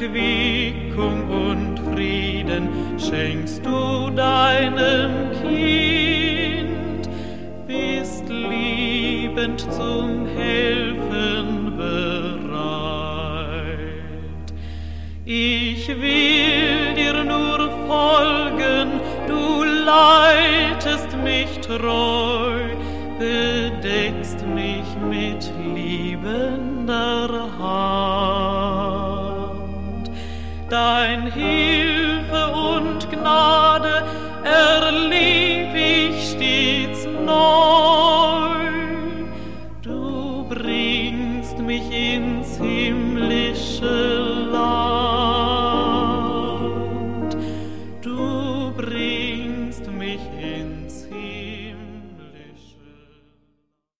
Erquickung und Frieden schenkst du deinem Kind, bist liebend zum Helfen bereit. Ich will dir nur folgen, du leitest mich treu, bedeckst mich mit liebender Hand. Dein Hilfe und Gnade